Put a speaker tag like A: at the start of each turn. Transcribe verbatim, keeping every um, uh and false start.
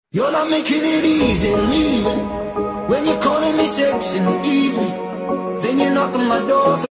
A: You're not making it easy leaving when you're calling me sex in the evening. Then you're knocking my door.